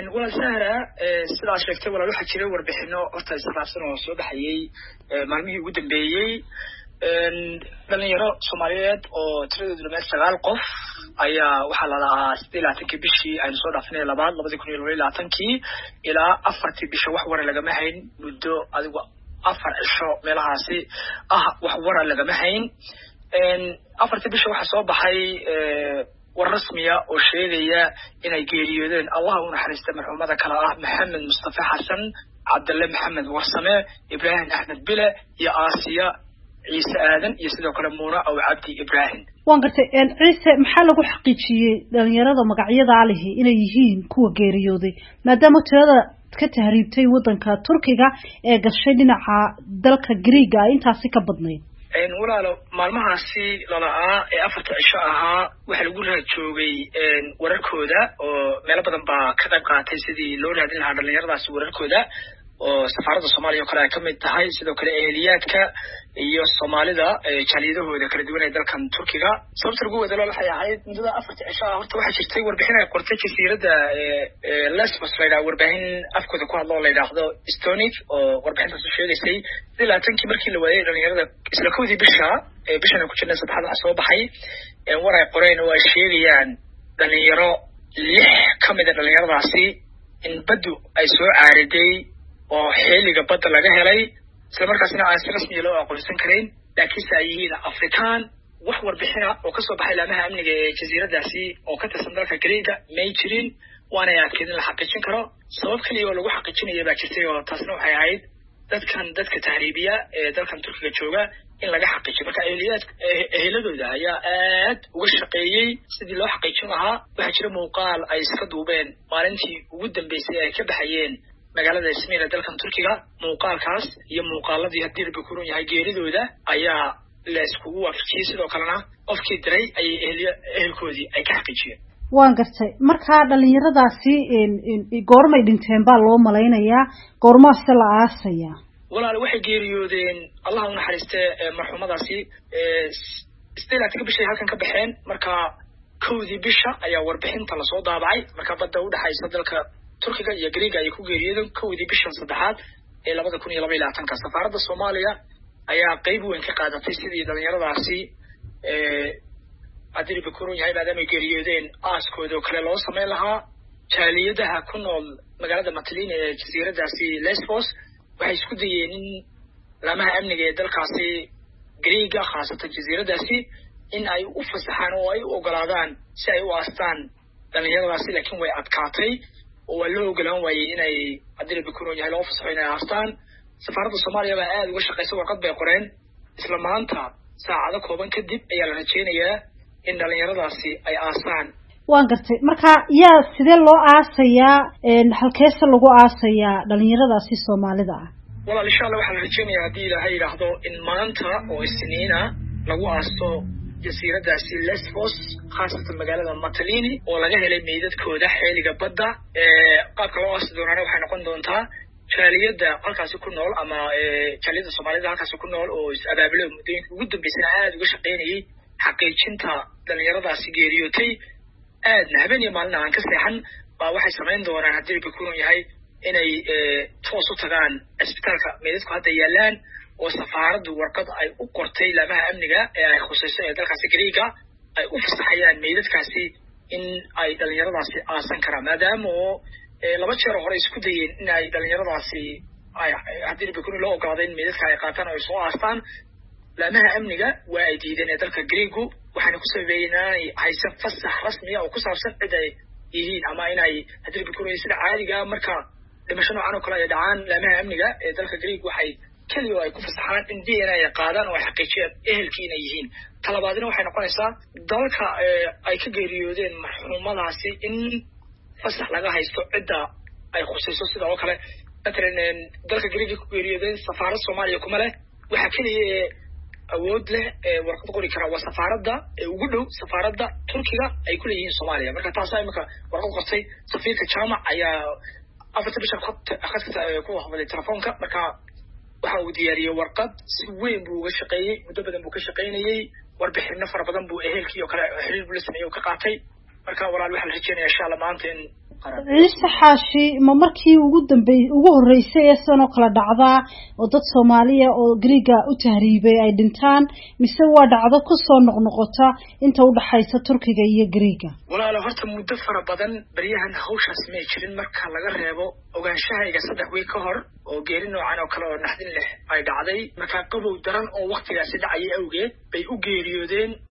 ولا سهرة سلا شركة ولا لوحة كذا وربحنا أرتاح سبعة وصبح يي معلمي جودن بيجي لأن يرى سوماليات أو تريد المال سجال قف أيا وحلا ستيل عتنك بشي أي صورة فينا لبعض لبعض يكون يلوي عتنكي إلى أفرت بشوح ورا لجمعين بدو أدو أفر الشو ملهاسي وحورا لجمعين أفرت بشوح صوب حي والرسمية والشيء إن يجريون الله ونحرست مرحومة كلا محمد مصطفى حسن عبد الله محمد ورسمة إبراهيم أحمد بلا يا آسيا عيسى آدم يسدو كلامونا أو عبدي إبراهيم. وانقلت عيسى محله حقيقي لأن يرى مقعيد عليه إن يجين كوا جريودي ما دام هذا كتهريبتي وطن كتركيا قشينا دلك جريجا أنت عسيك بدنين. ولا لو معلومة سي لا أفرت عشاءها وحلقوا لها تشوي وركودا وملا بدن بكذا قاتل سيدي لون هذين هذا اللي يرضى سوى وركودا وسفارة الصومالية وكلا كم التحاي سيدو كلا إهليات كا iyo Soomaalida jaaliyadahooda kala duwan ee dalkan Turkiga sababta ugu weyn waxa ay ahayd muddo afar cisho horta waxa jirtay warbixin ay qortay jasiiradda Lesbos la yiraahdo warbixin afkooda ku hadlo la yiraahdo Estonic oo warbixinta soo sheegaysay ilaa tankii markii la waayay dhalinyarada isla koodii bishan ku jirnay saddexda soo baxay war ay qoreen oo ay sheegayaan dhalinyaro 6 kamid ah dhalinyaradaasi in badu ay soo caariday oo xilliga badda laga helay isla markaasina aan si rasmi ah loo aqoonsan karin laakiin saayihiin Afrikaan wax warbixina oo ka soo baxay laamaha amniga ee jasiiradaasi oo ka tirsan dalka Greega may jirin waana yaakidin la xaqiijin karo sabab kaliya oo lagu xaqiijinayo baa jirtay oo taasna waxay ahayd dadka tahriibiya ee dalkan Turkiga jooga in laga xaqiijiyo marka eheladooda ayaa aad uga shaqeeyay sidii loo xaqiijin lahaa waxa jira muuqaal ay iska duubeen maalintii ugu dambeysay ay ka baxayeen magaalada Ismiina dalkan Turkiga muuqaalkaas iyo muuqaaladii hadii la bukuron yahay geeridooda ayaa la isku waafaqiyay sidoo kalena qofkii diray ay ehelkoodii ay ka xaqiijiyeen waan gartay marka dhalinyaradaasi goormay dhinteen baa loo malaynayaa goormaas la aasaya walaal waxay geeriyoodeen Allah u naxariistay marxuumadaasi istilaadka bishay halkan ka baxeen marka koodii bisha ayaa warbixinta la soo daabacay marka badda u dhaxaysa dalka Turkiga iyo Greega ay ku geeriyeen koodii bishan saddexaad ee 2022 safaaradda Soomaaliya ayaa qayb weyn ka qaadatay sidii dhalinyaradaasi adiri bukuron yahay maadaama ay geeriyoodeen aaskooda kale loo sameyn lahaa jaaliyadaha ku nool magaalada Matlin ee jasiiradaasi Lesbos waxay isku dayeen in laamaha amniga ee dalkaasi Greega khaasatan jasiiradaasi in ay u fasaxaan oo ay u ogolaadaan si ay u aastaan dhalinyaradaasi laakiin way adkaatay oo loo ogolaan waayay inay adiri bukuron yahay loo fasaxo inay aastaan safaaradda Soomaaliya baa aad uga shaqeysay warqad bay qoreen isla maanta saacado kooban kadib ayaa la rajeynayaa in dhalinyaradaasi ay aastaan waan gartay marka yaa sidee loo aasayaa halkeesa lagu aasayaa dhalinyaradaasi Soomaalida ah walaal insha Allah waxaan rajeynayaa hadii Ilaahay yiraahdo in maanta oo Isniina lagu aaso jasiiradaasi Lesbos khaasatan magaalada Matlin oo laga helay meydadkooda xeeliga badda qaabka loo aasi doonana waxay noqon doontaa jaaliyada halkaasi ku nool ama jaaliyada Soomaalida halkaasi ku nool oo is abaabulay muddooyinka ugu dambeysay aad uga shaqeynayay xaqiijinta dhalinyaradaasi geeriyootay aadna habeen iyo maalin aan ka seexan baa waxay sameyn doonaan hadii bukuron yahay inay toos u tagaan isbitaalka meydadku hadda yaalaan oo safaaraddu warqad ay u qortay laamaha amniga ee ay khusayso ee dalkaasi Greega ay u fasaxayaan meydadkaasi in ay dhalinyaradaasi aasan karaan maadaama oo laba jeer hore isku dayeen in ay dhalinyaradaasi ay hadii bukuron loo ogolaaday in meydadka ay qaataan oo ay soo aastaan laamaha amniga waa ay diideen ee dalka Greegu waxaana ku sameeyeen haysan fasax rasmi ah oo ku saabsan cid ay yihiin ama inay hadii bukuron sida caadiga marka dhimasho noocan oo kale ay dhacaan laamaha amniga ee dalka Greegu waxay kaliya ay ku fasaxaan in DNA ay qaadaan oo ay xaqiijiyaan ehelkii inay yihiin talabaadina waxay noqonaysaa dalka ay ka geeriyoodeen marxuumadaasi in fasax laga haysto cidda ay khusayso sida oo kale matalan dalka Greega ku geeriyoodeen safaaradda Soomaaliya kuma leh waxa kaliya awood leh warqad qori kara waa safaaradda ugu dhow safaaradda Turkiga ay ku leeyihiin Soomaaliya marka taas ay marka warqad qortay safiirka jaamac ayaa afarta bisha khadka ku hadlay telefoonka marka waxa uu diyaariyay warqad si weyn buu uga shaqeeyay muddo badan buu ka shaqeynayay warbixino fara badan buu ehelkii oo kale xiriir buu la sameeyay oo ka qaatay marka walaal waxa la rajeynayaa insha Allah maanta in qaran. Ciise Xaashi ma markii ugu horeysay ee sano kala dhacda oo dad Soomaaliya oo Greega u tahriibay ay dhintaan mise waa dhacdo ku soo noqnoqota inta u dhaxaysa Turkiga iyo Greega? walaalo horta muddo fara badan bariyahan hawshaas ma jirin marka laga reebo ogaanshahayga 3 week ka hor oo geeri noocan oo kale oo naxdin leh ay dhacday marka qabow daran oo waqtigaasi dhacay awgeed bay u geeriyoodeen